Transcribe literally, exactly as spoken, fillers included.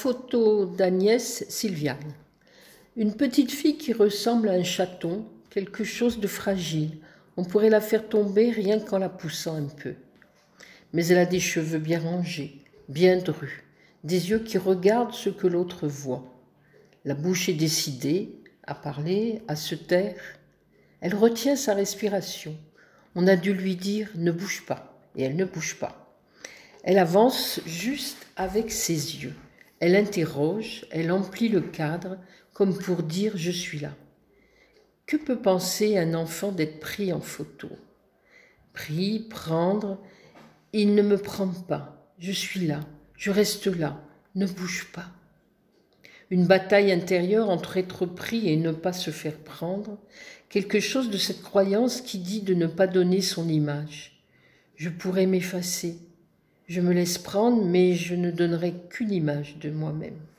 photo d'Agnès Sylviane. Une petite fille qui ressemble à un chaton, quelque chose de fragile. On pourrait la faire tomber rien qu'en la poussant un peu. Mais elle a des cheveux bien rangés, bien drus, des yeux qui regardent ce que l'autre voit. La bouche est décidée à parler, à se taire. Elle retient sa respiration. On a dû lui dire « ne bouge pas » et elle ne bouge pas. Elle avance juste avec ses yeux. Elle interroge, elle emplit le cadre comme pour dire « je suis là ». Que peut penser un enfant d'être pris en photo? Pris, prendre, il ne me prend pas. Je suis là, je reste là, ne bouge pas. Une bataille intérieure entre être pris et ne pas se faire prendre, quelque chose de cette croyance qui dit de ne pas donner son image. Je pourrais m'effacer, je me laisse prendre, mais je ne donnerai qu'une image de moi-même.